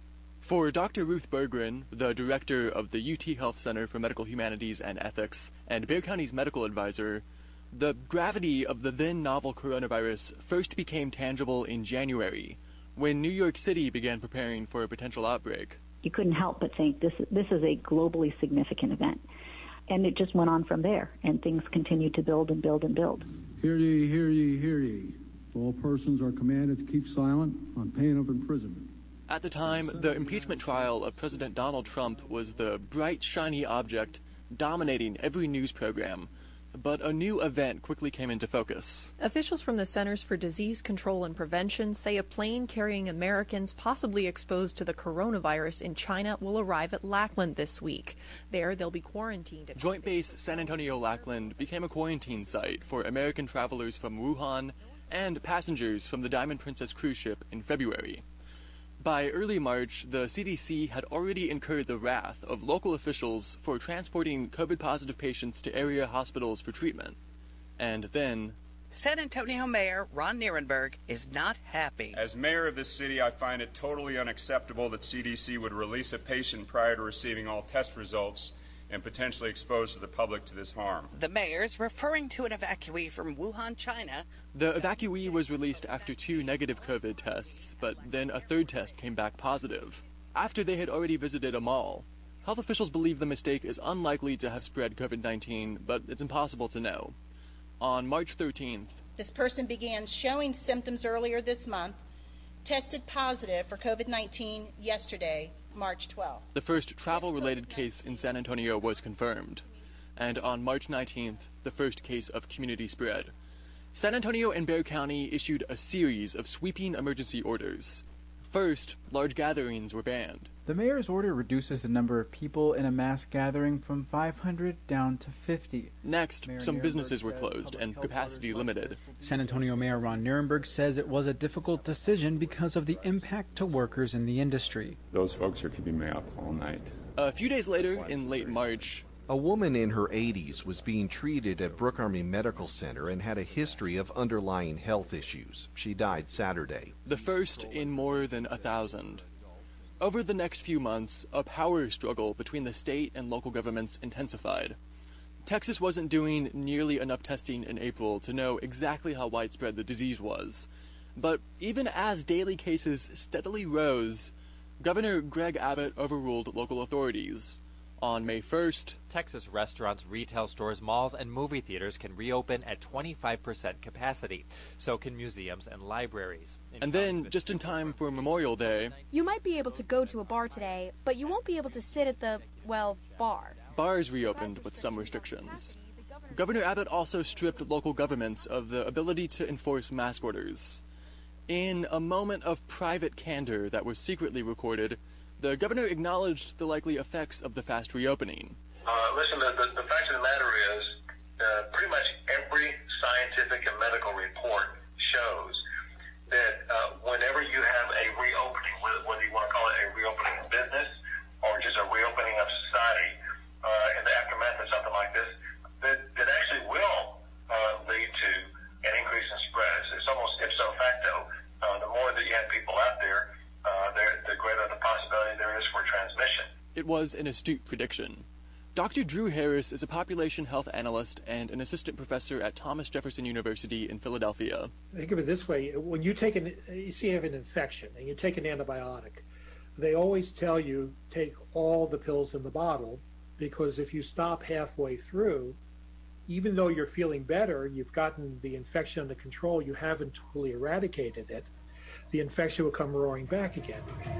For Doctor Ruth Berggren, the director of the U T Health Center for Medical Humanities and Ethics and Bexar County's medical advisor, the gravity of the then novel coronavirus first became tangible in January, when New York City began preparing for a potential outbreak. You couldn't help but think this, this is a globally significant event. And it just went on from there, and things continued to build and build and build. Hear ye, hear ye, hear ye. All persons are commanded to keep silent on pain of imprisonment. At the time, the impeachment trial of President Donald Trump was the bright, shiny object dominating every news program. But a new event quickly came into focus. Officials from the Centers for Disease Control and Prevention say a plane carrying Americans possibly exposed to the coronavirus in China will arrive at Lackland this week. There, they'll be quarantined. At Joint Base San Antonio Lackland became a quarantine site for American travelers from Wuhan and passengers from the Diamond Princess cruise ship in February. By early March, the C D C had already incurred the wrath of local officials for transporting COVID-positive patients to area hospitals for treatment. And then... San Antonio Mayor Ron Nierenberg is not happy. As mayor of this city, I find it totally unacceptable that C D C would release a patient prior to receiving all test results and potentially expose the public to this harm. The mayor's referring to an evacuee from Wuhan, China. The evacuee was released after two negative COVID tests, but then a third test came back positive. After they had already visited a mall. Health officials believe the mistake is unlikely to have spread COVID nineteen, but it's impossible to know. On March thirteenth, this person began showing symptoms earlier this month, tested positive for COVID nineteen yesterday, March twelfth. The first travel-related case in San Antonio was confirmed. And on March nineteenth, the first case of community spread. San Antonio and Bexar County issued a series of sweeping emergency orders. First, large gatherings were banned. The mayor's order reduces the number of people in a mass gathering from five hundred down to fifty. Next, some businesses were closed and capacity limited. San Antonio Mayor Ron Nierenberg says it was a difficult decision because of the impact to workers in the industry. Those folks are keeping me up all night. A few days later, in late March, a woman in her eighties was being treated at Brooke Army Medical Center and had a history of underlying health issues. She died Saturday. The first in more than a thousand. Over the next few months, a power struggle between the state and local governments intensified. Texas wasn't doing nearly enough testing in April to know exactly how widespread the disease was. But even as daily cases steadily rose, Governor Greg Abbott overruled local authorities. On May first, Texas restaurants, retail stores, malls, and movie theaters can reopen at twenty-five percent capacity. So can museums and libraries. In and then, just in time for Memorial Day, you might be able to go to a bar today, but you won't be able to sit at the, well, bar. Bars reopened with some restrictions. Governor Abbott also stripped local governments of the ability to enforce mask orders. In a moment of private candor that was secretly recorded, the governor acknowledged the likely effects of the fast reopening. Uh, listen, the, the, the fact of the matter is, uh, pretty much every scientific and medical report shows that uh, whenever you have a reopening, whether, whether you want to call it a reopening of business or just a reopening of society, uh, in the aftermath of something like this, that, that actually will uh, lead to an increase in spread. It's almost ipso facto. Uh, the more that you have people out there, Uh, the greater the possibility there is for transmission. It was an astute prediction. Doctor Drew Harris is a population health analyst and an assistant professor at Thomas Jefferson University in Philadelphia. Think of it this way. When you take an, you see you have an infection and you take an antibiotic, they always tell you take all the pills in the bottle, because if you stop halfway through, even though you're feeling better, you've gotten the infection under control, you haven't totally eradicated it, the infection will come roaring back again.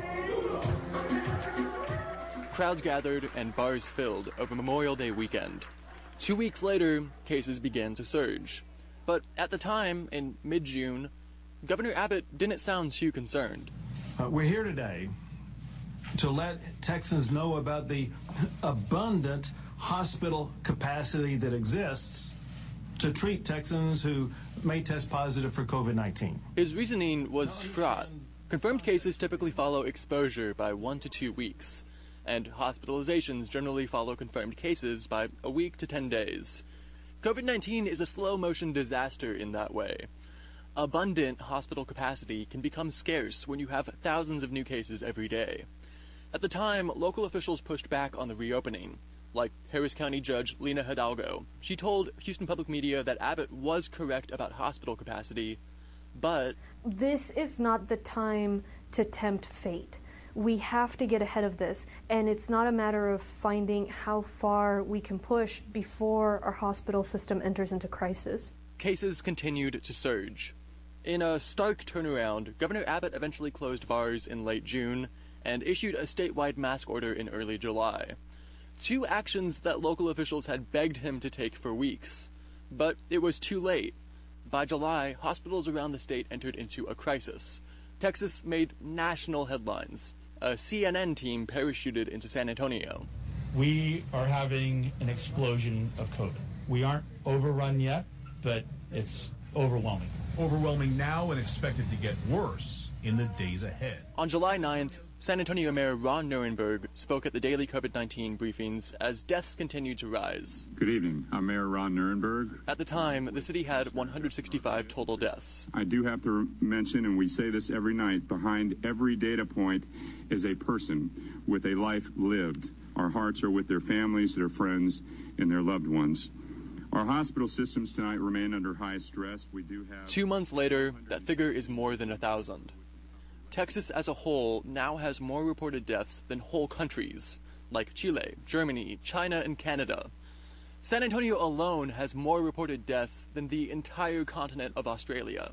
Crowds gathered and bars filled over Memorial Day weekend. Two weeks later, cases began to surge. But at the time, in mid-June, Governor Abbott didn't sound too concerned. Uh, we're here today to let Texans know about the abundant hospital capacity that exists to treat Texans who may test positive for COVID nineteen. His reasoning was fraught. Confirmed cases typically follow exposure by one to two weeks, and hospitalizations generally follow confirmed cases by a week to ten days. COVID nineteen is a slow-motion disaster in that way. Abundant hospital capacity can become scarce when you have thousands of new cases every day. At the time, local officials pushed back on the reopening. Like Harris County Judge Lena Hidalgo, she told Houston Public Media that Abbott was correct about hospital capacity, but this is not the time to tempt fate. We have to get ahead of this, and it's not a matter of finding how far we can push before our hospital system enters into crisis. Cases continued to surge. In a stark turnaround, Governor Abbott eventually closed bars in late June and issued a statewide mask order in early July. Two actions that local officials had begged him to take for weeks. But it was too late. By July, hospitals around the state entered into a crisis. Texas made national headlines. A C N N team parachuted into San Antonio. We are having an explosion of COVID. We aren't overrun yet, but it's overwhelming. Overwhelming now and expected to get worse in the days ahead. On July ninth, San Antonio Mayor Ron Nirenberg spoke at the daily COVID nineteen briefings as deaths continued to rise. Good evening. I'm Mayor Ron Nirenberg. At the time, the city had one hundred sixty-five total deaths. I do have to mention, and we say this every night, behind every data point is a person with a life lived. Our hearts are with their families, their friends, and their loved ones. Our hospital systems tonight remain under high stress. We do have... Two months later, that figure is more than a thousand. Texas as a whole now has more reported deaths than whole countries, like Chile, Germany, China, and Canada. San Antonio alone has more reported deaths than the entire continent of Australia.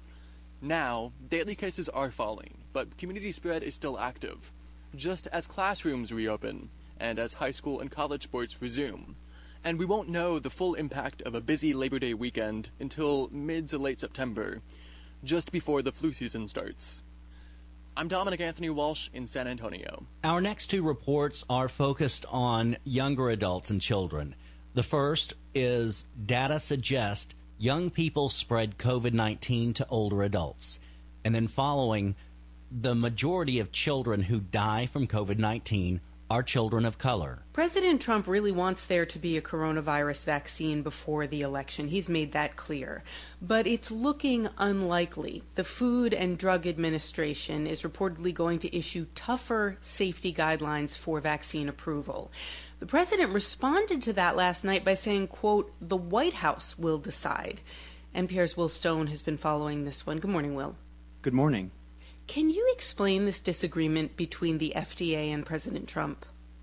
Now, daily cases are falling, but community spread is still active, just as classrooms reopen and as high school and college sports resume. And we won't know the full impact of a busy Labor Day weekend until mid to late September, just before the flu season starts. I'm Dominic Anthony Walsh in San Antonio. Our next two reports are focused on younger adults and children. The first is data suggest young people spread COVID nineteen to older adults. And then following, the majority of children who die from COVID nineteen are children of color. President Trump really wants there to be a coronavirus vaccine before the election. He's made that clear. But it's looking unlikely. The Food and Drug Administration is reportedly going to issue tougher safety guidelines for vaccine approval. The president responded to that last night by saying, quote, the White House will decide. N P R's Will Stone has been following this one. Good morning, Will. Good morning. Can you explain this disagreement between the F D A and President Trump?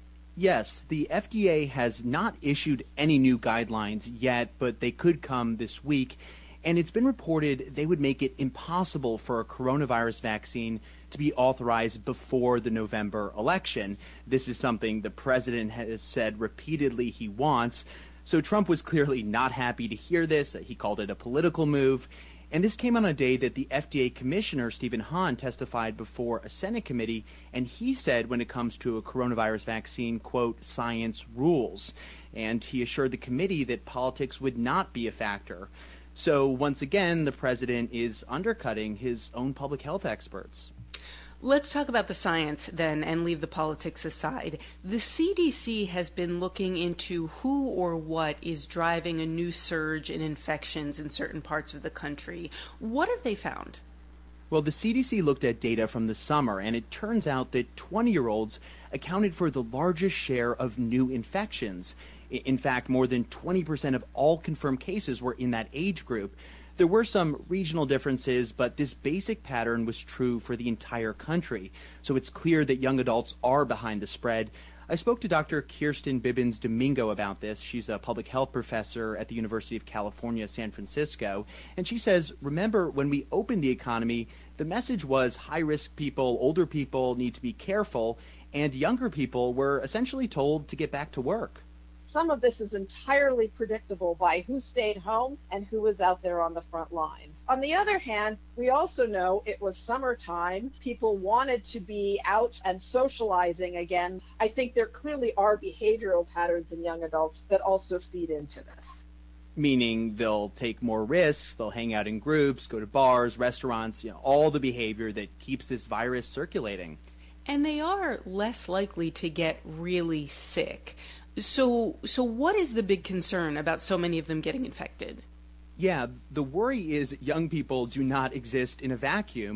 Yes, the F D A has not issued any new guidelines yet, but they could come this week. And it's been reported they would make it impossible for a coronavirus vaccine to be authorized before the November election. This is something the president has said repeatedly he wants. So Trump was clearly not happy to hear this. He called it a political move. And this came on a day that the F D A Commissioner, Stephen Hahn, testified before a Senate committee, and he said when it comes to a coronavirus vaccine, quote, science rules. And he assured the committee that politics would not be a factor. So once again, the president is undercutting his own public health experts. Let's talk about the science then and leave the politics aside. The C D C has been looking into who or what is driving a new surge in infections in certain parts of the country. What have they found? Well, the C D C looked at data from the summer, and it turns out that twenty-year-olds accounted for the largest share of new infections. In fact, more than twenty percent of all confirmed cases were in that age group. There were some regional differences, but this basic pattern was true for the entire country. So it's clear that young adults are behind the spread. I spoke to Doctor Kirsten Bibbins Domingo about this. She's a public health professor at the University of California, San Francisco. And she says, remember, when we opened the economy, the message was high-risk people, older people need to be careful, and younger people were essentially told to get back to work. Some of this is entirely predictable by who stayed home and who was out there on the front lines. On the other hand, we also know it was summertime. People wanted to be out and socializing again. I think there clearly are behavioral patterns in young adults that also feed into this. Meaning they'll take more risks, they'll hang out in groups, go to bars, restaurants, you know, all the behavior that keeps this virus circulating. And they are less likely to get really sick. So, so what is the big concern about so many of them getting infected? Yeah, the worry is young people do not exist in a vacuum.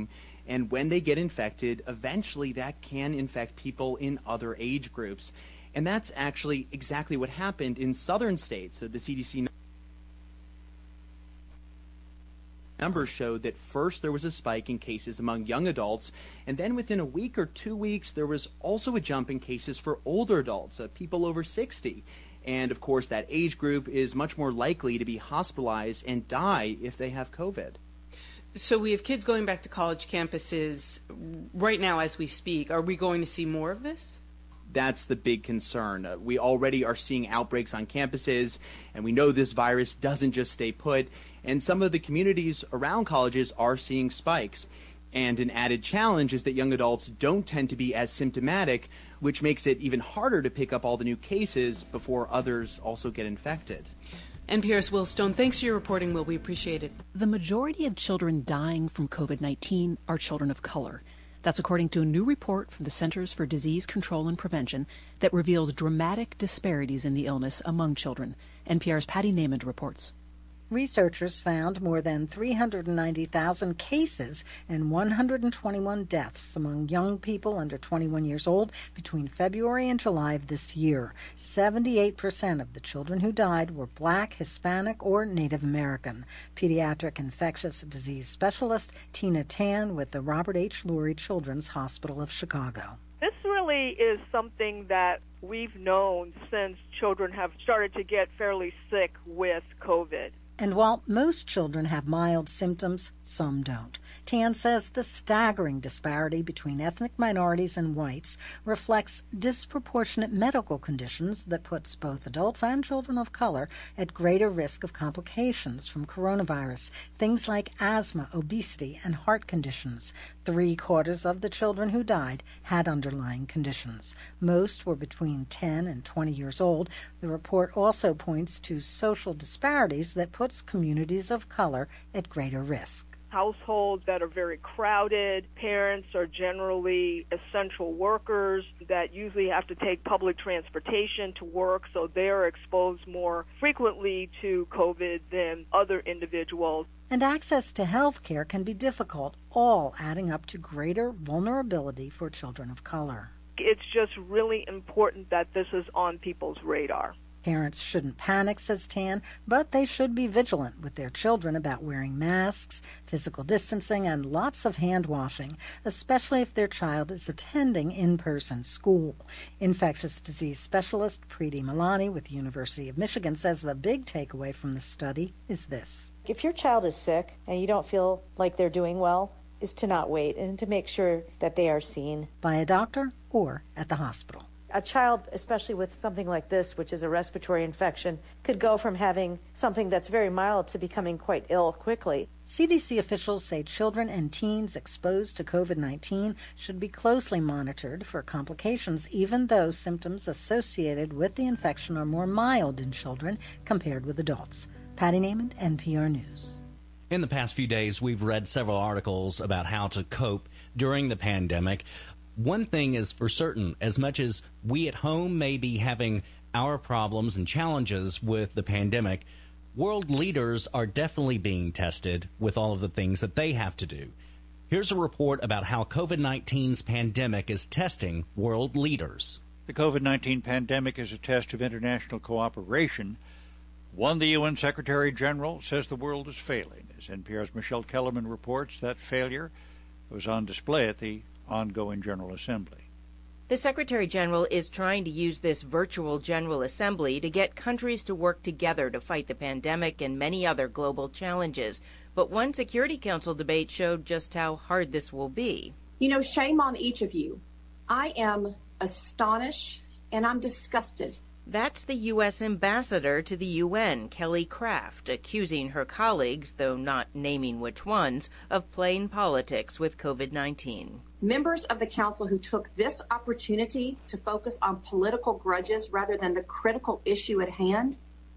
And when they get infected, eventually that can infect people in other age groups. And that's actually exactly what happened in southern states. So the C D C numbers showed that first there was a spike in cases among young adults, and then within a week or two weeks there was also a jump in cases for older adults, uh, people over sixty. And of course that age group is much more likely to be hospitalized and die if they have COVID. So we have kids going back to college campuses right now as we speak. Are we going to see more of this? That's the big concern. Uh, we already are seeing outbreaks on campuses, and we know this virus doesn't just stay put. And some of the communities around colleges are seeing spikes. And an added challenge is that young adults don't tend to be as symptomatic, which makes it even harder to pick up all the new cases before others also get infected. N P R's Will Stone, thanks for your reporting, Will. We appreciate it. The majority of children dying from COVID nineteen are children of color. That's according to a new report from the Centers for Disease Control and Prevention that reveals dramatic disparities in the illness among children. N P R's Patty Naiman reports. Researchers found more than three hundred ninety thousand cases and one hundred twenty-one deaths among young people under twenty-one years old between February and July of this year. seventy-eight percent of the children who died were Black, Hispanic, or Native American. Pediatric infectious disease specialist Tina Tan with the Robert H. Lurie Children's Hospital of Chicago. This really is something that we've known since children have started to get fairly sick with COVID. And while most children have mild symptoms, some don't. Tan says the staggering disparity between ethnic minorities and whites reflects disproportionate medical conditions that puts both adults and children of color at greater risk of complications from coronavirus, things like asthma, obesity, and heart conditions. Three quarters of the children who died had underlying conditions. Most were between ten and twenty years old. The report also points to social disparities that puts communities of color at greater risk. Households that are very crowded, parents are generally essential workers that usually have to take public transportation to work, so they're exposed more frequently to COVID than other individuals. And access to health care can be difficult, all adding up to greater vulnerability for children of color. It's just really important that this is on people's radar. Parents shouldn't panic, says Tan, but they should be vigilant with their children about wearing masks, physical distancing, and lots of hand washing, especially if their child is attending in-person school. Infectious disease specialist Preeti Malani with the University of Michigan says the big takeaway from the study is this. If your child is sick and you don't feel like they're doing well, is to not wait and to make sure that they are seen by a doctor or at the hospital. A child, especially with something like this, which is a respiratory infection, could go from having something that's very mild to becoming quite ill quickly. C D C officials say children and teens exposed to COVID nineteen should be closely monitored for complications, even though symptoms associated with the infection are more mild in children compared with adults. Patty Naiman, N P R News. In the past few days, we've read several articles about how to cope during the pandemic. One thing is for certain, as much as we at home may be having our problems and challenges with the pandemic, world leaders are definitely being tested with all of the things that they have to do. Here's a report about how COVID nineteen's pandemic is testing world leaders. The COVID nineteen pandemic is a test of international cooperation. One, the U N Secretary General says the world is failing. As N P R's Michelle Kellerman reports, that failure was on display at the ongoing General Assembly. The Secretary General is trying to use this virtual General Assembly to get countries to work together to fight the pandemic and many other global challenges. But one Security Council debate showed just how hard this will be. You know, shame on each of you. I am astonished and I'm disgusted. That's the U S ambassador to the U N, Kelly Craft, accusing her colleagues, though not naming which ones, of playing politics with COVID nineteen. Members of the council who took this opportunity to focus on political grudges rather than the critical issue at hand,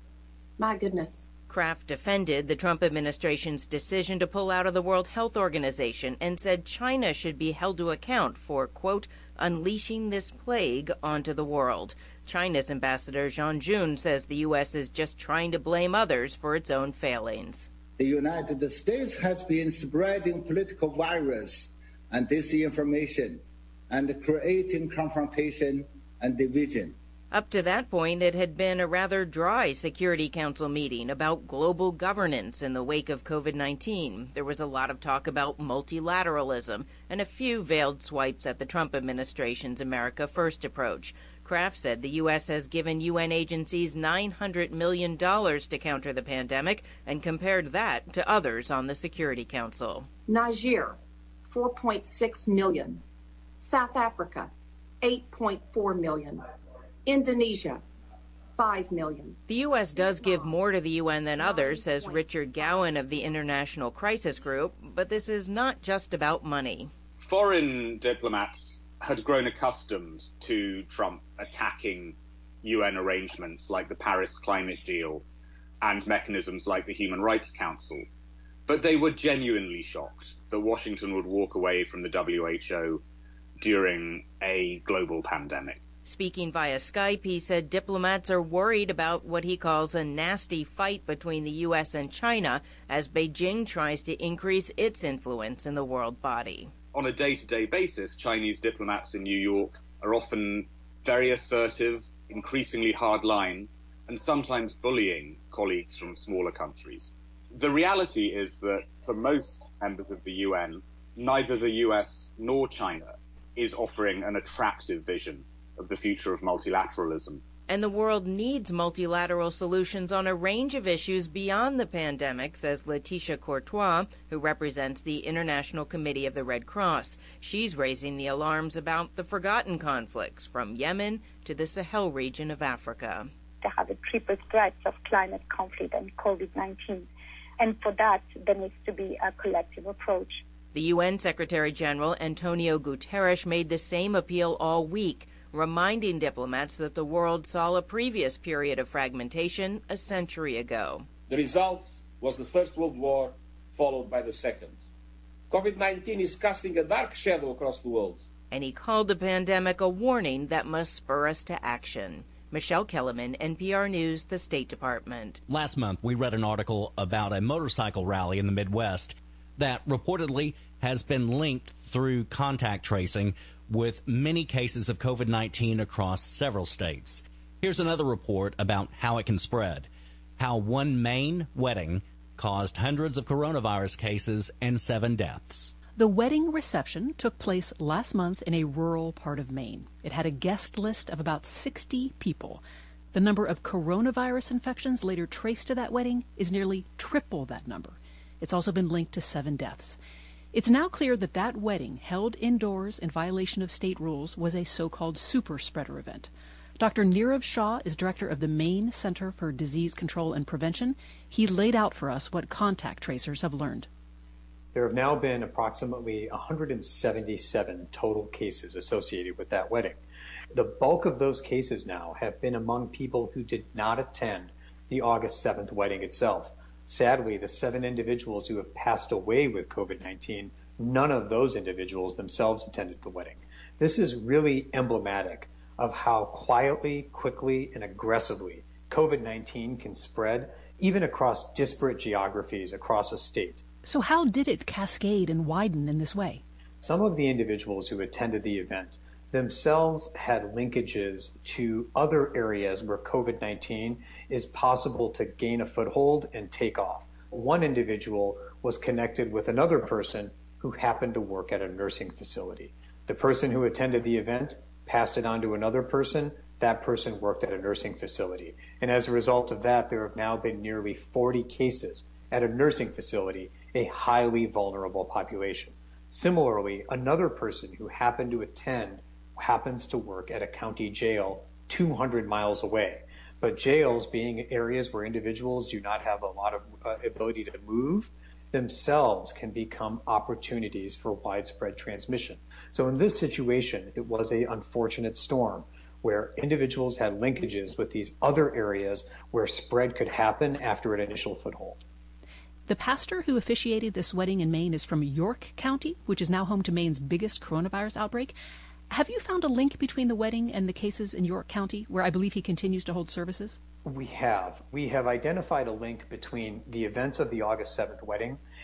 my goodness. Kraft defended the Trump administration's decision to pull out of the World Health Organization and said China should be held to account for, quote, unleashing this plague onto the world. China's ambassador Zhang Jun says the U S is just trying to blame others for its own failings. The United States has been spreading political virus and disinformation and creating confrontation and division. Up to that point, it had been a rather dry Security Council meeting about global governance in the wake of COVID nineteen. There was a lot of talk about multilateralism and a few veiled swipes at the Trump administration's America First approach. Kraft said the U S has given U N agencies nine hundred million dollars to counter the pandemic and compared that to others on the Security Council. Niger, four point six million dollars. South Africa, eight point four million dollars. Indonesia, five million dollars. The U S does give more to the U N than others, says Richard Gowan of the International Crisis Group, but this is not just about money. Foreign diplomats had grown accustomed to Trump attacking U N arrangements like the Paris Climate Deal and mechanisms like the Human Rights Council. But they were genuinely shocked that Washington would walk away from the W H O during a global pandemic. Speaking via Skype, he said diplomats are worried about what he calls a nasty fight between the U S and China as Beijing tries to increase its influence in the world body. On a day-to-day basis, Chinese diplomats in New York are often very assertive, increasingly hard-line, and sometimes bullying colleagues from smaller countries. The reality is that for most members of the U N, neither the U S nor China is offering an attractive vision of the future of multilateralism. And the world needs multilateral solutions on a range of issues beyond the pandemic, says Letitia Courtois, who represents the International Committee of the Red Cross. She's raising the alarms about the forgotten conflicts from Yemen to the Sahel region of Africa. They have the triple threats of climate conflict and COVID nineteen. And for that, there needs to be a collective approach. The U N Secretary General Antonio Guterres made the same appeal all week, reminding diplomats that the world saw a previous period of fragmentation a century ago. The result was the First World War, followed by the Second. COVID nineteen is casting a dark shadow across the world. And he called the pandemic a warning that must spur us to action. Michelle Kellerman, N P R News, the State Department. Last month, we read an article about a motorcycle rally in the Midwest that reportedly has been linked through contact tracing with many cases of COVID nineteen across several states. Here's another report about how it can spread, how one Maine wedding caused hundreds of coronavirus cases and seven deaths. The wedding reception took place last month in a rural part of Maine. It had a guest list of about sixty people. The number of coronavirus infections later traced to that wedding is nearly triple that number. It's also been linked to seven deaths. It's now clear that that wedding, held indoors in violation of state rules, was a so-called super spreader event. Doctor Nirav Shah is director of the Maine Center for Disease Control and Prevention. He laid out for us what contact tracers have learned. There have now been approximately one hundred seventy-seven total cases associated with that wedding. The bulk of those cases now have been among people who did not attend the August seventh wedding itself. Sadly, the seven individuals who have passed away with COVID nineteen, none of those individuals themselves attended the wedding. This is really emblematic of how quietly, quickly, and aggressively COVID nineteen can spread, even across disparate geographies across a state. So how did it cascade and widen in this way? Some of the individuals who attended the event themselves had linkages to other areas where COVID nineteen is possible to gain a foothold and take off. One individual was connected with another person who happened to work at a nursing facility. The person who attended the event passed it on to another person. That person worked at a nursing facility. And as a result of that, there have now been nearly forty cases at a nursing facility, a highly vulnerable population. Similarly, another person who happened to attend happens to work at a county jail two hundred miles away. But jails, being areas where individuals do not have a lot of uh, ability to move, themselves can become opportunities for widespread transmission. So in this situation, it was an unfortunate storm where individuals had linkages with these other areas where spread could happen after an initial foothold. The pastor who officiated this wedding in Maine is from York County, which is now home to Maine's biggest coronavirus outbreak. Have you found a link between the wedding and the cases in York County, where I believe he continues to hold services? We have. We have identified a link between the events of the August seventh wedding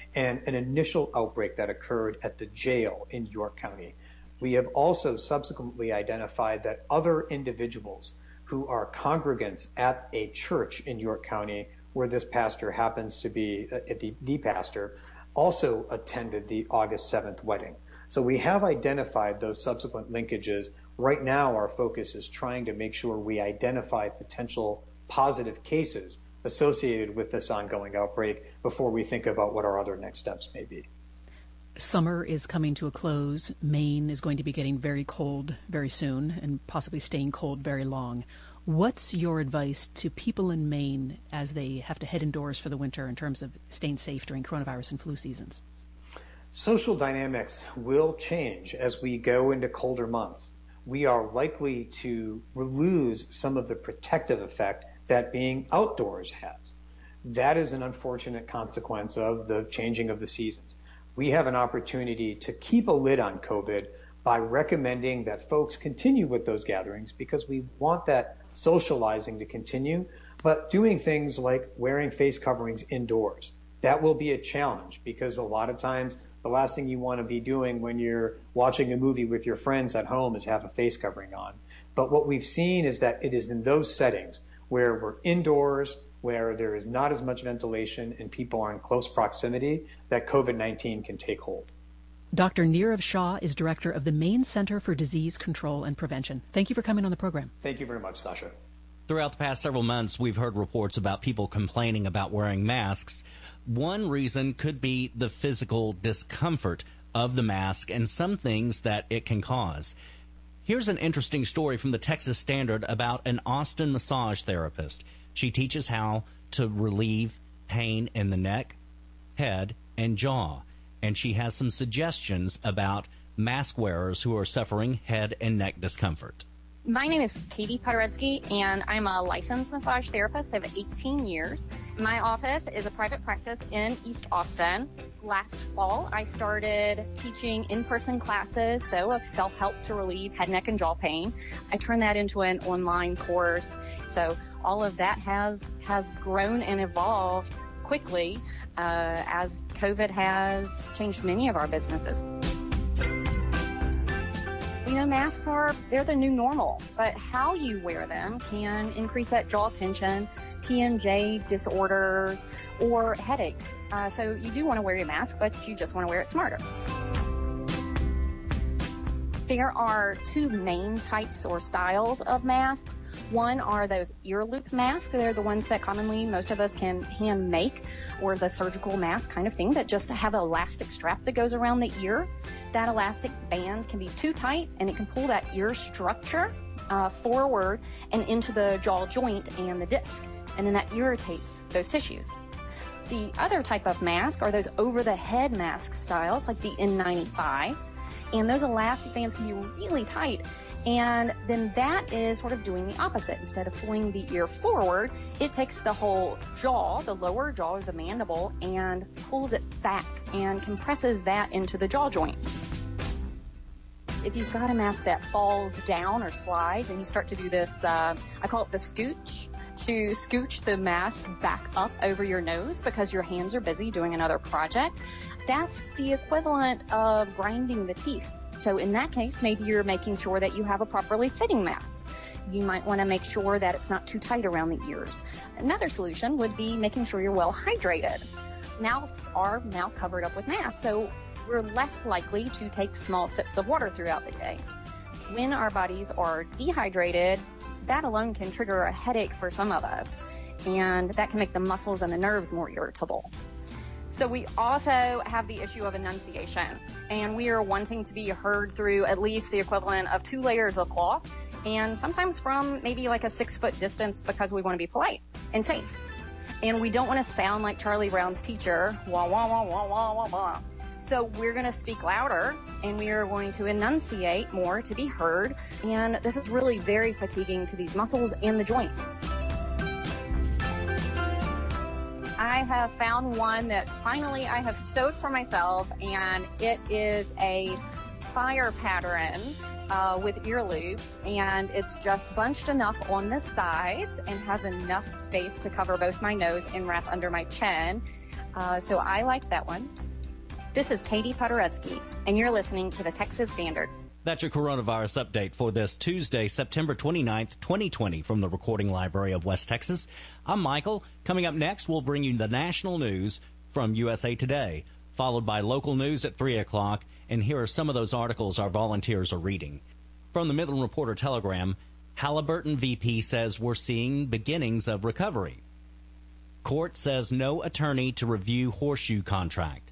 and an initial outbreak that occurred at the jail in York County. We have also subsequently identified that other individuals who are congregants at a church in York County, where this pastor happens to be uh, the, the pastor, also attended the August seventh wedding. So we have identified those subsequent linkages. Right now, our focus is trying to make sure we identify potential positive cases associated with this ongoing outbreak before we think about what our other next steps may be. Summer is coming to a close. Maine is going to be getting very cold very soon and possibly staying cold very long. What's your advice to people in Maine as they have to head indoors for the winter in terms of staying safe during coronavirus and flu seasons? Social dynamics will change as we go into colder months. We are likely to lose some of the protective effect that being outdoors has. That is an unfortunate consequence of the changing of the seasons. We have an opportunity to keep a lid on COVID by recommending that folks continue with those gatherings because we want that socializing to continue, but doing things like wearing face coverings indoors. That will be a challenge because a lot of times the last thing you want to be doing when you're watching a movie with your friends at home is have a face covering on. But what we've seen is that it is in those settings where we're indoors, where there is not as much ventilation and people are in close proximity, that COVID nineteen can take hold. Doctor Nirav Shah is director of the Maine Center for Disease Control and Prevention. Thank you for coming on the program. Thank you very much, Sasha. Throughout the past several months, we've heard reports about people complaining about wearing masks. One reason could be the physical discomfort of the mask and some things that it can cause. Here's an interesting story from the Texas Standard about an Austin massage therapist. She teaches how to relieve pain in the neck, head, and jaw. And she has some suggestions about mask wearers who are suffering head and neck discomfort. My name is Katie Podoretsky, and I'm a licensed massage therapist. I have eighteen years. My office is a private practice in East Austin. Last fall, I started teaching in-person classes, though, of self-help to relieve head, neck, and jaw pain. I turned that into an online course. So all of that has, has grown and evolved quickly uh, as COVID has changed many of our businesses. You know, masks are, they're the new normal, but how you wear them can increase that jaw tension, T M J disorders, or headaches. Uh, so you do want to wear your mask, but you just want to wear it smarter. There are two main types or styles of masks. One are those ear loop masks. They're the ones that commonly most of us can hand make, or the surgical mask kind of thing that just have an elastic strap that goes around the ear. That elastic band can be too tight and it can pull that ear structure uh, forward and into the jaw joint and the disc. And then that irritates those tissues. The other type of mask are those over-the-head mask styles, like the N ninety-fives. And those elastic bands can be really tight. And then that is sort of doing the opposite. Instead of pulling the ear forward, it takes the whole jaw, the lower jaw or the mandible, and pulls it back and compresses that into the jaw joint. If you've got a mask that falls down or slides and you start to do this, uh, I call it the scooch, to scooch the mask back up over your nose because your hands are busy doing another project, that's the equivalent of grinding the teeth. So in that case, maybe you're making sure that you have a properly fitting mask. You might want to make sure that it's not too tight around the ears. Another solution would be making sure you're well hydrated. Mouths are now covered up with masks, so we're less likely to take small sips of water throughout the day. When our bodies are dehydrated, that alone can trigger a headache for some of us, and that can make the muscles and the nerves more irritable. So we also have the issue of enunciation, and we are wanting to be heard through at least the equivalent of two layers of cloth, and sometimes from maybe like a six-foot distance because we want to be polite and safe. And we don't want to sound like Charlie Brown's teacher, wah, wah, wah, wah, wah, wah, wah. So we're going to speak louder, and we are going to enunciate more to be heard, and this is really very fatiguing to these muscles and the joints. I have found one that finally I have sewed for myself, and it is a fire pattern uh, with ear loops, and it's just bunched enough on the sides and has enough space to cover both my nose and wrap under my chin. Uh, so I like that one. This is Katie Podoretsky, and you're listening to the Texas Standard. That's your coronavirus update for this Tuesday, September twenty-ninth, twenty twenty, from the Recording Library of West Texas. I'm Michael. Coming up next, we'll bring you the national news from U S A Today, followed by local news at three o'clock, and here are some of those articles our volunteers are reading. From the Midland Reporter Telegram, Halliburton V P says we're seeing beginnings of recovery. Court says no attorney to review horseshoe contract.